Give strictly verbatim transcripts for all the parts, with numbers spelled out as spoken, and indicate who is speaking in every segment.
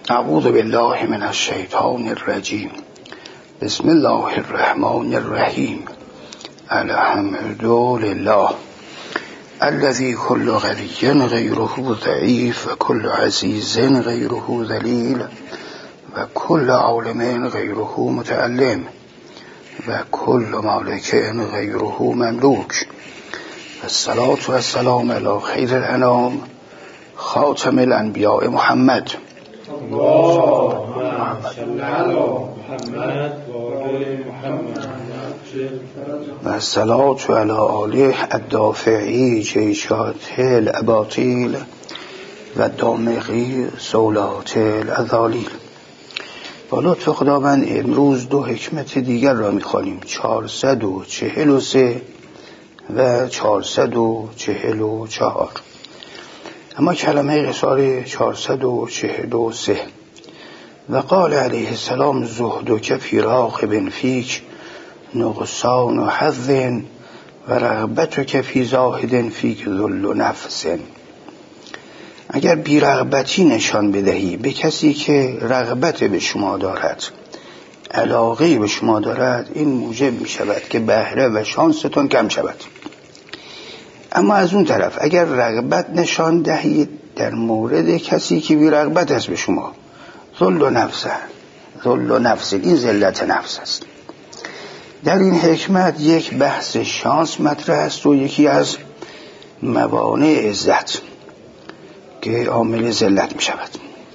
Speaker 1: اعوذ بالله من الشیطان الرجیم. بسم الله الرحمن الرحیم. الحمد لله الذي كل غني غيره ضعيف و كل عزيز غيره ذليل و كل عالم غيره متعلم و كل مالك غيره مملوك. الصلاة والسلام على خير الأنام خاتم الأنبياء محمد.
Speaker 2: اللهم صل على محمد و آل محمد
Speaker 1: و الصلاة علی آله الدافعی جیشات الاباطیل و دامغی سولات الاذالیل. با لطف خداوند امروز دو حکمت دیگر را می‌خوانیم، چهارصد و چهل و سه و چهارصد و چهل و چهار. اما کلمه قصار چهارصد و چهل و سه: و قال علیه السلام زهدک فی راغب فیک نقصان و حظ و رغبتک فی زاهد فیک ذل نفس. اگر بی رغبتی نشان بدهی به کسی که رغبت به شما دارد، علاقه به شما دارد، این موجب می شود که بهره و شانستون کم شود. اما از اون طرف اگر رغبت نشان دهید در مورد کسی که بی رغبت است به شما، ذل نفس، ذل نفس، این ذلت نفس است. در این حکمت یک بحث شانس مطرح است و یکی از موانع عزت که عامل ذلت می شود.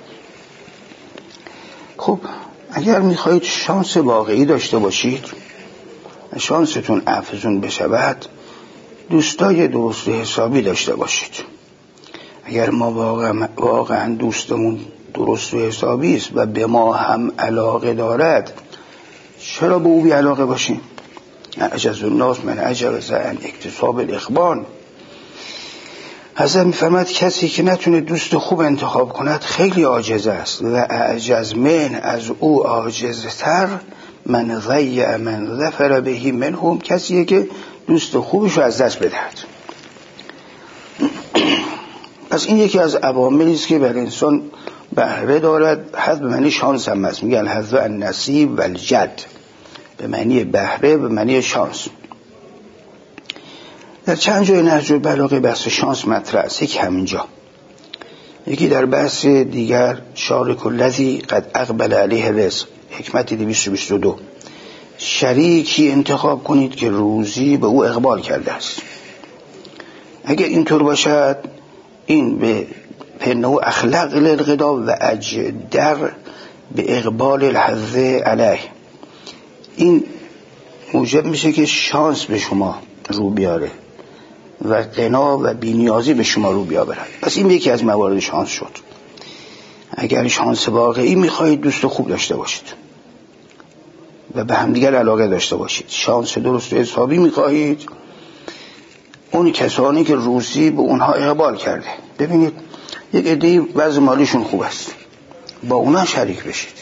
Speaker 1: خب اگر می خواهید شانس واقعی داشته باشید، شانستون افزون بشود، دوستای درست حسابی داشته باشید. اگر ما واقعا, واقعا دوستمون درست و حسابی است و به ما هم علاقه دارد، چرا به او بی علاقه باشیم؟ اعجز الناس من عجز عن اکتساب الاخوان. حضرت می‌فرماید کسی که نتونه دوست خوب انتخاب کند خیلی عاجز است و اعجز من، از او عاجزتر، من ضیع من ظفر بهی منهم، کسیه که دوست خوبش رو از دست بدهد. پس این یکی از عواملی است که بر انسان بهره دارد. حظ به معنی شانس هم است، میگن حظ النصیب و الجد، به معنی بهره، به معنی شانس. در چند جای نهج البلاغه بحث شانس مطرح است، یک همینجا، یکی در بحث دیگر شارک الذی قد اقبل علیه رزق، حکمت دویست و بیست و دو. شریکی انتخاب کنید که روزی به او اقبال کرده است. اگر اینطور باشد، این به پنو اخلاق للغدا و اجدر به اقبال الحظ علیه، این موجب میشه که شانس به شما رو بیاره و غنا و بی‌نیازی به شما رو بیاورد. پس این یکی از موارد شانس شد. اگر شانس واقعی میخواهید دوست خوب داشته باشید و به همدیگر علاقه داشته باشید، شانس درست و حسابی میخواهید، اون کسانی که روزی به اونها اقبال کرده، ببینید یک عده‌ای وضع مالیشون خوب است، با اونها شریک بشید.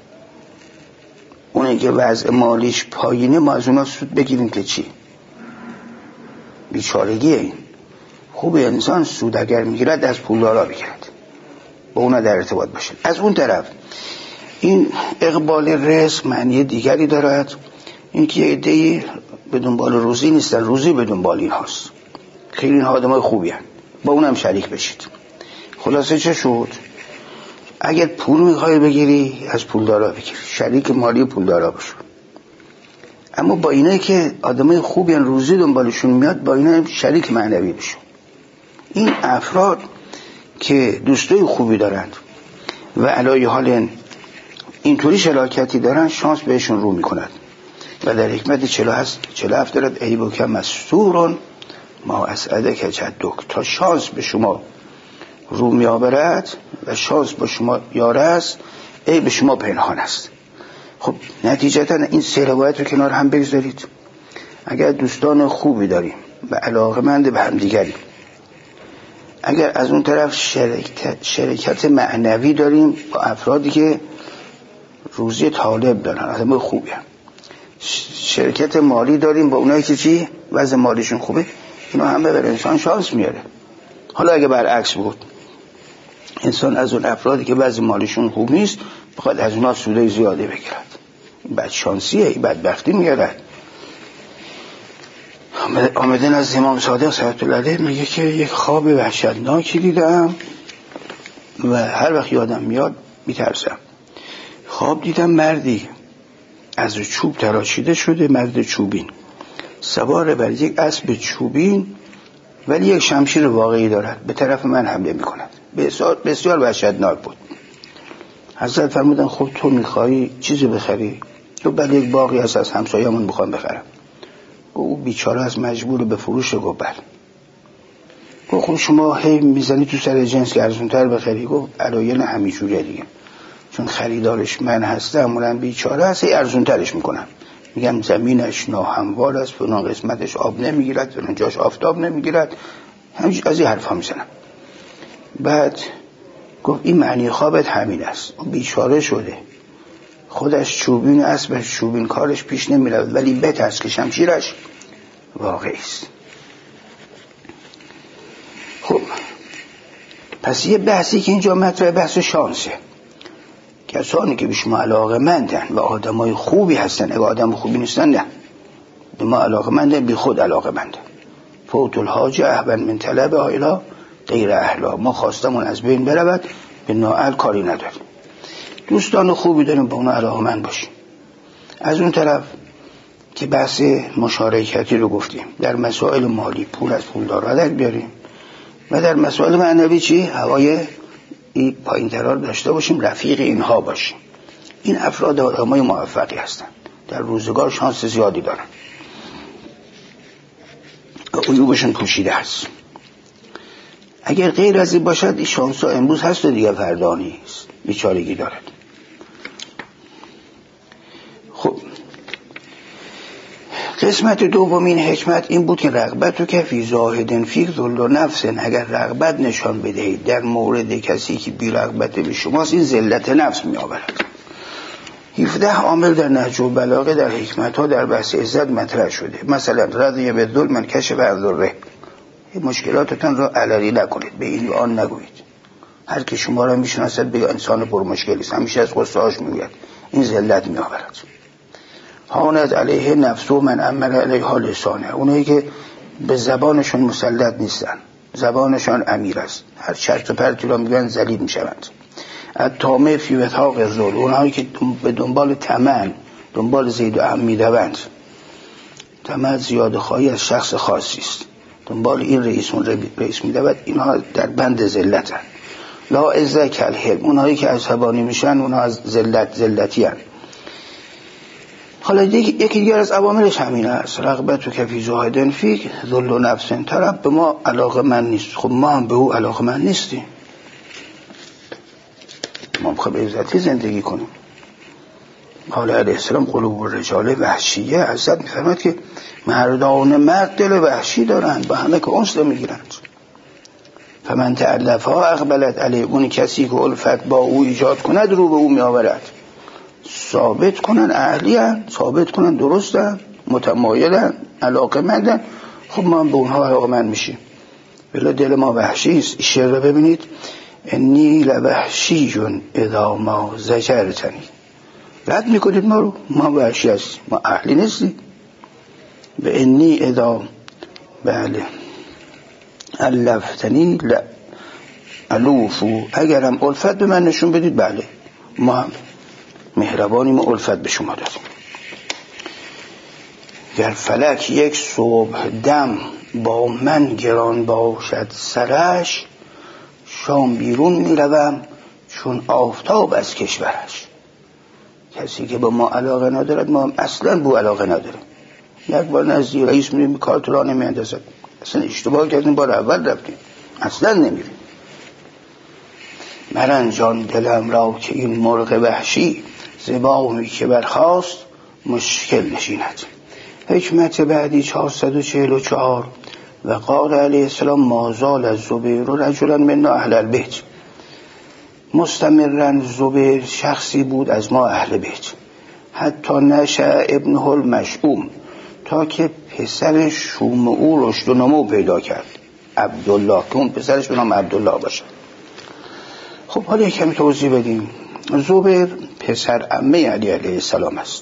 Speaker 1: اونی که وضع مالیش پایینه، ما از اونها سود بگیریم که چی؟ بیچارگیه. این خوب انسان سود اگر میگیرد از پولدارا بگیرد، با اونها در ارتباط باشید. از اون طرف این اقبال رزق معنی دیگری دارد، این که یه عده‌ای به دنبال روزی نیستن، روزی به دنبال این هاست، خیلی این آدمای خوبی هستند، با اونم شریک بشید. خلاصه چه شد؟ اگر پول میخوای بگیری، از پولدارا بگیر، شریک مالی پولدارا باش. اما با اینایی که آدمای خوبی هستند، روزی دنبالشون میاد، با اینا شریک معنوی بشو. این افراد که دوستای خوبی دارند و علی حال اینطوری شراکتی دارن، شانس بهشون رو میکند. و در حکمت چهل و هفت دارد ایبک مستورون ما اسعدک جدک، تا شانس به شما رو میآورد و شانس با شما یار است، ای به شما پنهان است. خب نتیجتا این سه روایت رو کنار هم بگذارید. اگر دوستان خوبی داریم و علاقه‌مند به هم دیگری، اگر از اون طرف شرکت, شرکت معنوی داریم با افرادی که روزی طالب دارن، آدمای خوبی هم، شرکت مالی داریم با اونایی که چی؟ وضع مالیشون خوبه، اینا همه بر انسان شانس میاره. حالا اگه برعکس بود، انسان از اون افرادی که بعضی مالشون خوب نیست بخواد از اونها سوده زیاده بگیرد، این بدشانسیه، این بدبختی میارد. آمدن از امام صادق صلوات الله علیه میگه که یک خواب وحشتناکی دیدم و هر وقت یادم میاد میترسم. خواب دیدم مردی از چوب تراشیده شده، مرد چوبین، سوار بر یک اسب چوبین ولی یک شمشیر واقعی دارد، به طرف من حمله میکند. بسیار بسیار وحشتناک بود. حضرت فرمودن خب تو میخوایی چیزی بخری؟ تو بعد یک باقی هست از همسایه‌مون میخوام بخرم. او بیچاره از مجبور به فروش. گفت بله. گفت خب شما هی میزنی تو سر جنس که ارزونتر بخری؟ گفت علایل همینجوریه دیگه، چون خریدارش من هستم، اونم بیچاره هست، هی ارزونترش میکنم، میگم زمینش ناهموار است، فلان قسمتش آب نمیگیرد، فلان جاش آفتاب نمیگیرد، همین از این حرفا میزنم. بعد گفت این معنی خوابت همین است. اون بیچاره شده، خودش چوبین، اسبش چوبین، کارش پیش نمیرود، ولی بترس که شمشیرش واقعی است. خب پس یه بحثی که اینجا مطرحه بحث شانسه. کسانی که به شما علاقه مندن و آدمای خوبی هستن، اگه آدم خوبی نیستن نه به ما علاقه مندن، بی خود علاقه مندن. فوت الحاجه احبن من طلب الی غیر اهلا، ما خواستمون از بین برود، به نااهل کاری نداریم. دوستان خوبی داریم، با اون علاقه مند باشیم. از اون طرف که بحث مشارکتی رو گفتیم، در مسائل مالی پول از پولدار را بیاریم و در مسائل معنوی چی؟ هوای این پایین ترار داشته باشیم، رفیق اینها باشیم. این افراد آدمای موفقی هستند، در روزگار شانس زیادی دارن، عیوبشون پوشیده است. اگر غیر از این باشد این شانس ها امروز هست و دیگه فردا نیست، بیچارگی دارد. خب قسمت دومین حکمت این بود که رغبت و کفی زاهدن فیک ذل و نفسن، اگر رغبت نشان بدهید در مورد کسی که بی رغبت به شماست، این ذلت نفس می آورد. هفده عامل در نهج البلاغه در حکمت ها در بحث عزت مطرح شده. مثلا رضی بالذل من کشف عن ضره، مشکلاتتان را علنی نکنید، به این و آن نگویید. هر کی شما را میشناسد بگه انسان پر مشکلی است، همیشه از غصه هاش میگوید، این ذلت می آورد. هانت علیه نفس و من امر علیها لسانه، اونایی که به زبانشون مسلط نیستن، زبانشون امیر است، هر چرت و پرتی را میگن ذلیل میشوند. الطامع فی وثاق الذل، اونایی که به دنبال طمع، دنبال زید و عم میدوند. طمع زیاده خواهی از شخص خاصی است، دنبال این رئیس اون رئیس میدود، اینها در بند ذلتن. لا عزه کالحلم، اونایی که عصبانی میشن اونها از ذلت ذلتی هستند. حالا یکی دیگر از عواملش همین است، رغبت و کفی زاهدن فیک ذل و نفسن، طرف به ما علاقه من نیست، خب ما هم به او علاقه من نیستیم، ما هم خب عزتی زندگی کنیم. حالا علیه السلام قلوب الرجال وحشیه، عزت میفرماید که مردان مرد دل وحشی دارند، با همه که انس میگیرند. فمن تعلفها اقبلت علیه، اون کسی که الفت با او ایجاد کند رو به او می آورد. ثابت کنن اهلی هن، ثابت کنن درستن، متمایلن، علاقه مندن، خب ما هم به اونها علاقه مند میشیم. بلا دل ما وحشی است. این شعر رو ببینید، انی لوحشیون اذا ما زجرتنی، رد میکنید ما رو، ما وحشی هستیم، ما اهلی نیستیم. و انی اذا بله الفتنی الوفو، اگرم الفت به من نشون بدید بله ما هم مهربانیم و الفت به شما دادیم. گر فلک یک صبح دم با من گران باشد سرش، شام بیرون میروم چون آفتاب از کشورش. کسی که با ما علاقه ندارد ما هم اصلا بو علاقه نداریم. یک بار نزدی رئیس میریم کارت را نمیاندازد، اصلا اشتباه کردیم، بار اول رفتیم، اصلا نمیریم. مرن جان دلم را که این مرغ وحشی، زبامی که برخاست مشکل نشیند. حکمت بعدی چهارصد و چهل و چهار. و قال علیه السلام مازال از زبیر رجلا من اهل البیت، مستمرن زبیر شخصی بود از ما اهل بیت، حتی نشأ ابنه المشؤوم، تا که پسر شوم او رشد و نمو پیدا کرد، عبدالله، که اون پسرش به نام عبدالله باشه. خب حالا کمی توضیح بدیم. زبیر پسر عمه علی علیه السلام است.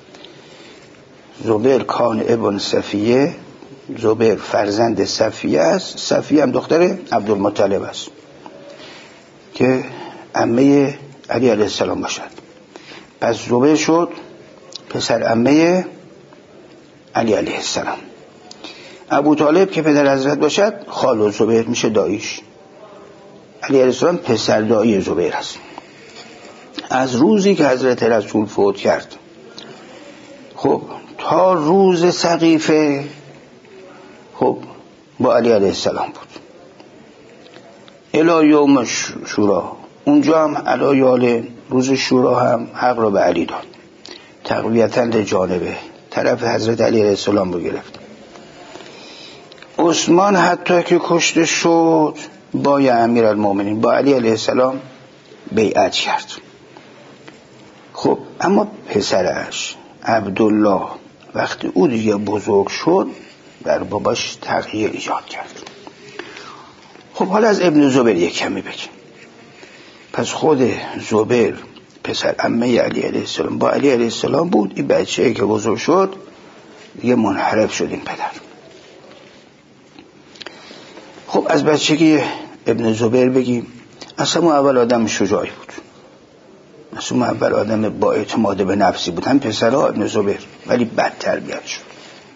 Speaker 1: زبیر کان ابن صفیه، زبیر فرزند صفیه است. صفیه هم دختر عبدالمطلب است که عمه علی علیه السلام باشد. پس زبیر شد پسر عمه علی علیه السلام. ابو طالب که پدر حضرت باشد خال زبیر میشه داییش. علی علیه السلام پسر دایی زبیر است. از روزی که حضرت رسول فوت کرد خب تا روز سقیفه خب با علی علیه السلام بود الی یوم شورا. اونجا هم علایال روز شورا هم حق را به علی داد، تقویتا لجانبه، طرف حضرت علی علیه السلام رو گرفت. عثمان حتی که کشته شد با امیر المومنین با علی علیه السلام بیعت کرد. خب اما پسرش عبدالله وقتی او دیگه بزرگ شد در باباش تغییر ایجاد کرد. خب حالا از ابن زبیر یک کمی بگیم. پس خود زبیر پسر عمه علی علیه السلام با علی علیه السلام بود. این بچه‌ای که بزرگ شد دیگه منحرف شد این پدر. خب از بچگی ابن زبیر بگیم. اصلا اون اول آدم شجاعی بود، اصلا اون اول آدم با اعتماد به نفسی بود. هم پسرها ابن زبیر، ولی بد تربیت شد.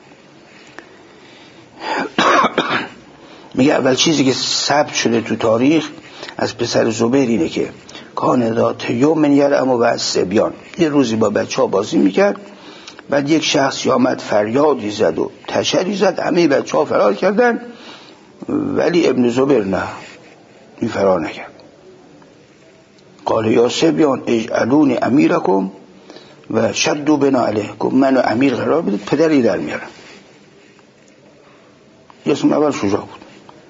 Speaker 1: میگه اول چیزی که ثبت شده تو تاریخ از پسر زبیر اینه که کان ذات یوم یرعم و سبیان، یه روزی با بچه ها بازی میکرد، بعد یک شخص آمد فریادی زد و تشری زد، همه بچه ها فرار کردن ولی ابن زبیر نه، این فرار نکرد. قال یا سبیان اجعلونی امیرکم و شدوا بنا علیه، گفت منو امیر قرار بدید پدری در میارم. یه اسم اول شجاع بود.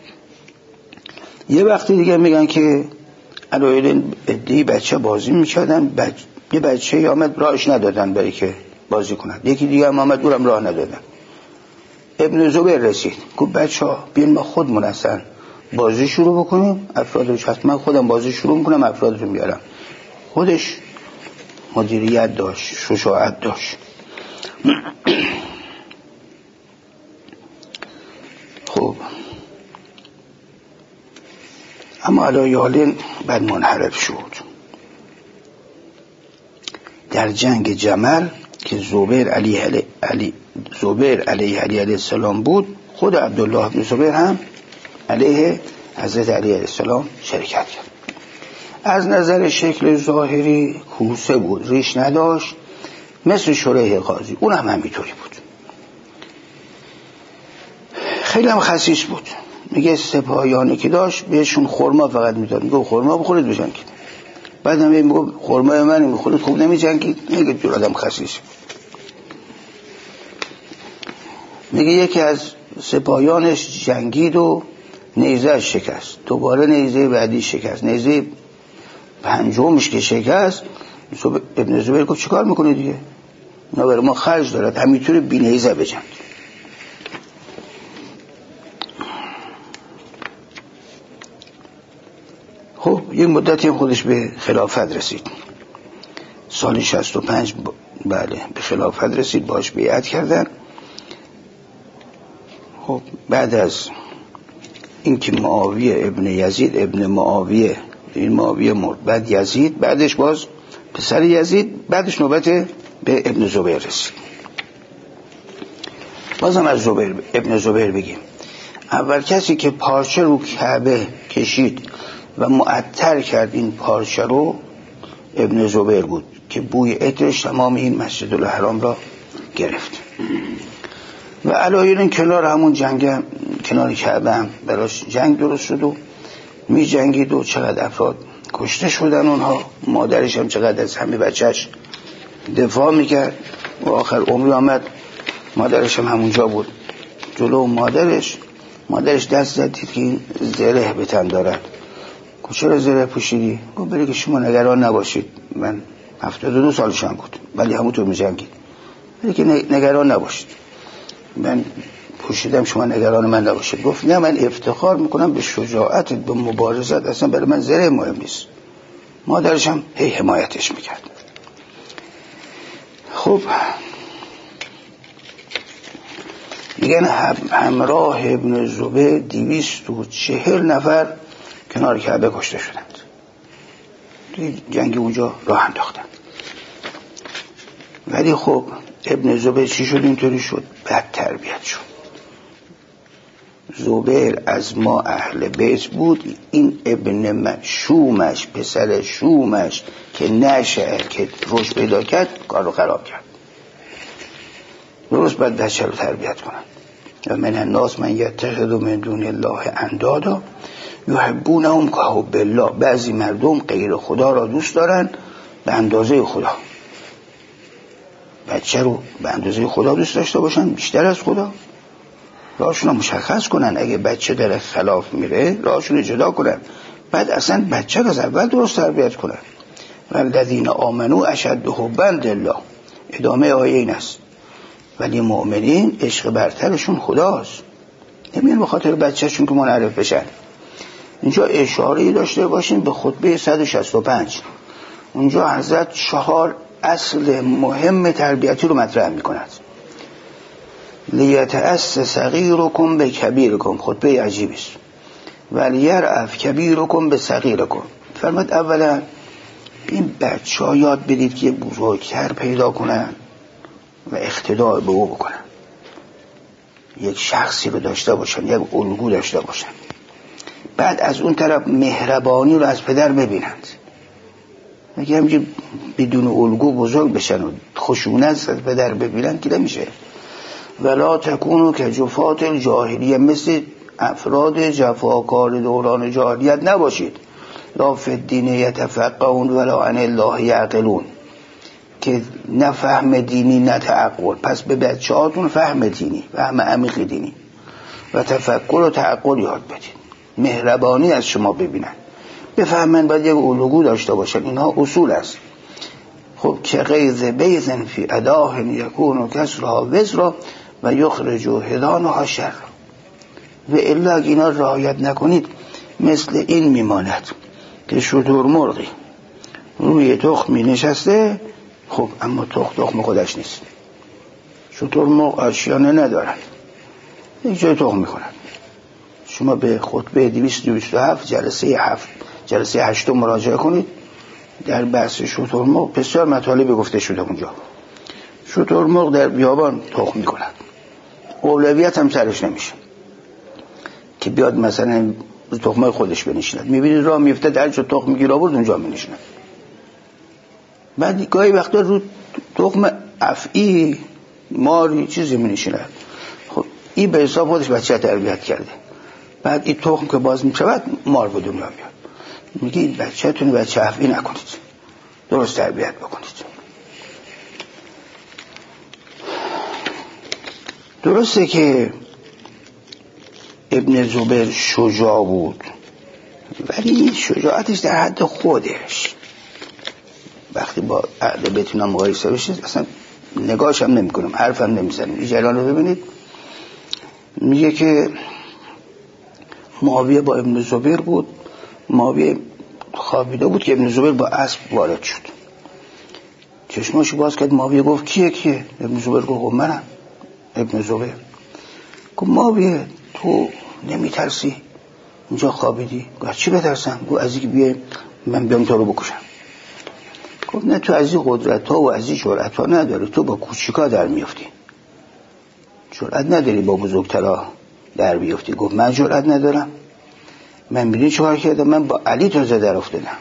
Speaker 1: یه وقتی دیگه میگن که علایل ادهی بچه بازی میکردن، بچ... یه بچه آمد راهش ندادن برای که بازی کنن، یکی دیگه هم آمد اونم راه ندادن. ابن زبیر رسید گفت بچه ها بیاین ما خودمون اصلا بازی شروع بکنیم، افرادش هست، من خودم بازی شروع میکنم افراد رو میارم. خودش مدیریت داشت، شجاعت داشت. خب اما علایالین بعد منحرف شد. در جنگ جمل که زبیر علیه علی علی زبیر علیه علی علیه السلام بود، خود عبدالله بن زبیر هم علیه حضرت علی علیه السلام شرکت کرد. از نظر شکل ظاهری کوسه بود، ریش نداشت، مثل شریح قاضی، اون هم همینطوری بود. خیلی هم خسیس بود. میگه سپاهیانی که داشت بهشون خرما فقط میداد، میگه خرما بخورید بجنگید. بعد هم میگه خرمای من میخورید خوب نمیجنگید. میگه جور آدم خسیس. میگه یکی از سپاهیانش جنگید و نیزه شکست، دوباره نیزه بعدی شکست، نیزه پنجمش که شکست، ابن زبیر گفت چیکار میکنی دیگه؟ نه برای ما خرج دارد، همینطوری بی نیزه بجنگ. خب یک مدتی خودش به خلافت رسید. سال شصت و پنج ب... بله به خلافت رسید، باش بیعت کردن. خب بعد از اینکه معاویه ابن یزید ابن معاویه این معاویه مرد، بعد یزید، بعدش باز پسر یزید، بعدش نوبت به ابن زبیر رسید. بازم از زبیر ابن زبیر بگیم. اول کسی که پارچه رو کعبه کشید و معطر کرد این پارچه رو ابن زبیر بود که بوی عطرش تمام این مسجد الحرام را گرفت. و علایل کنار همون جنگ کنار کعبه هم براش جنگ درست شد و می جنگید و چقدر افراد کشته شدن اونها. مادرش هم چقدر از همه بچهش دفاع میکرد و آخر عمری آمد مادرش هم همونجا بود جلو مادرش. مادرش دست زد دید که این زره به تن دارد. گفت چرا زره پوشیدی؟ گفت برای که شما نگران نباشید، من هفتاد و دو سالشم بود ولی همونطور می جنگید، برای که نگران نباشید، من پوشیدم شما نگران من نباشید. گفت نه من افتخار میکنم به شجاعتت، به مبارزت، اصلا برای من زره مهم نیست، مادرش هم هی حمایتش میکرد. خب میگن همراه ابن زبیر دویست و چهل نفر کنار کعبه کشته شدند. توی جنگ اونجا راه انداختن. ولی خب ابن زبیر چی شد اینطوری شد؟ بد تربیت شد. زبیر از ما اهل بیت بود، این ابن من شومش، پسر شومش که نشه که رشد پیدا کرد کار رو خراب کرد. درست باید بچه رو تربیت کنن. و من الناس من یتخذ من دون الله اندادا یحبونهم کحب الله. بعضی مردم غیر خدا را دوست دارن به اندازه خدا. بچه رو به اندازه خدا دوست داشته باشن، بیشتر از خدا. راهشون رو مشخص کنن. اگه بچه در خلاف میره راهشون رو جدا کنن. بعد اصلا بچه رو از اول درست تربیت کنن. والذین آمنوا اشد حبا لله. ادامه آیه این است. ولی مؤمنین عشق برترشون خداست. نمیان به خاطر بچهشون که منعرف بشن. اینجا اشاره‌ای داشته باشین به خطبه صد و شصت و پنج. اونجا حضرت چهار اصل مهم تربیتی رو مطرح می‌کند. لیتأس صغیرکم به کبیرکم. خطبه عجیبی است. ولیرأف کبیرکم به صغیرکم. فرمود اولا این بچه‌ها یاد بدید که بزرگتر پیدا کنن و اقتداء به او بکنن. یک شخصی رو داشته باشن، یک الگو داشته باشن. بعد از اون طرف مهربانی رو از پدر ببینند. اگه همینجور بدون الگو بزرگ بشن و خشونت از پدر ببینن که نمیشه. ولا تکونو که جفات الجاهلیه. مثل افراد جفاکار دوران جاهلیت نباشید. لا فی الدین یتفقهون ولا عن الله یعقلون. که نه فهم دینی نه تعقل. پس به بچه هاتون فهم دینی، فهم عمیق دینی و تفکر و تعقل یاد بدید. مهربانی از شما ببینن، بفهمن، باید یک الگو داشته باشن. اینها اصول است. خب که غیظ بیض فی اداه یکون و کسرها وزرا و یخرجو هدانها شر. و الا اگه اینا رعایت نکنید مثل این میماند که شتر مرغی روی تخمی نشسته، خب اما تخم تخم خودش نیست. شتر مرغ آشیانه ندارن، یک جای تخم میکنن. شما به خطبه دویست و بیست و هفت جلسه هفت جلسه هشتم مراجعه کنید. در بحث شتر مرغ بسیار مطالب گفته شده اونجا. شتر مرغ در بیابان تخم میکنن، اولویت هم سرش نمیشه که بیاد مثلا تخمه خودش بنشیند. میبینید راه میفته در جا تخم میگیره آورد اونجا بنشیند. بعد گاهی وقتا رو تخم افعی ماری چیزی بنشیند. خب این به حساب خودش بچه تربیت کرده. بعد این تخم که باز میشود مار به دنیا میاد. میگه این بچه تونی بچه افعی نکنید، درست تربیت بکنید. درسته که ابن زبیر شجاع بود، ولی این شجاعتش در حد خودش. وقتی با اهل بیت اینا مقایسه بشه اصلا نگاهش هم نمی کنم، حرف هم نمی زنم. این جلال رو ببینید. میگه که معاویه با ابن زبیر بود. معاویه خوابیده بود که ابن زبیر با اسب وارد شد. چشماشو باز کرد. معاویه گفت کیه کیه؟ ابن زبیر گفت منم. ابن زبیر گفت معاویه تو نمی ترسی اینجا خوابیدی؟ گفت چی بترسم؟ گفت از اینکه بیه من بیام تو رو بکشم. گفت نه تو از این قدرت ها و از این جرأت ها نداری، تو با کوچیکا در میافتی، جرأت نداری با بزرگترها در بیافتی. گفت من جرأت ندارم؟ من میدونی چه کار کردم؟ من با علی تازه در افتادم.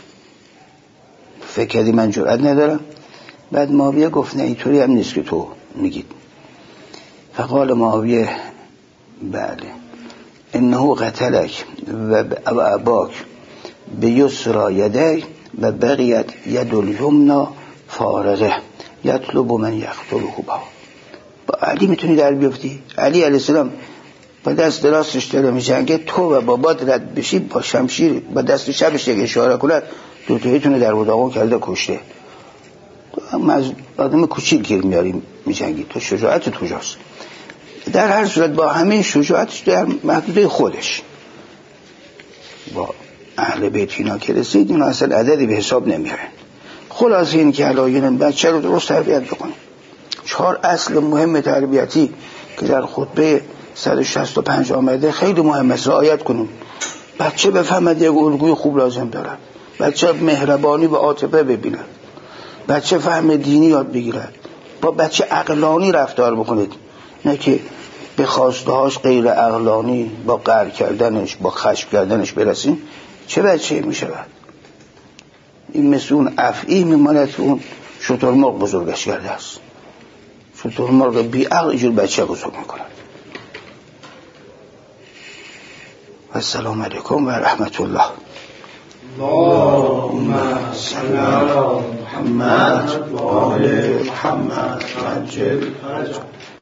Speaker 1: فکر کردی من جرأت ندارم؟ بعد معاویه گفت نه اینطوری هم نیست که تو میگید. فقال معاویه بله انه قتلک و اباک به یسرا یدی و بقیت ید الیمنا فارغه یطلب من یقتله با. با علی میتونی در بیفتی؟ علی علیه السلام با دست راستش داره میجنگه، تو و بابات رد بشی با شمشیر با دست چپش یک اشاره کنه دو تاییتونه در وداغون کرده کشته. اما از آدم کوچیک گیر میاری میجنگی، تو شجاعت تو کجاست؟ در هر صورت با همه شجاعتش در محدوده خودش با اهل بیت اینا که رسید اینا اصلا عددی به حساب نمیارن. خلاصه این که علایین بچه رو درست تربیت بکنیم. چهار اصل مهم تربیتی که در خطبه صد و شصت و پنج آمده خیلی مهمه رعایت کنیم. بچه بفهمد یک الگوی خوب لازم دارد، بچه مهربانی و عاطفه ببیند، بچه فهم دینی یاد بگیرد، با بچه عقلانی رفتار بکنید، نه که به خواستهاش غیر عقلانی با قهر کردنش با خشم کردنش برسیم. چه بچه می شود؟ این مثل اون افعی میماند که اون شترمرغ بزرگش کرده است. شترمرغ بی عقل اینجور بچه بزرگ میکند. السلام علیکم و رحمت الله.
Speaker 2: اللهم صل علی محمد و آل محمد و عجل فرجهم.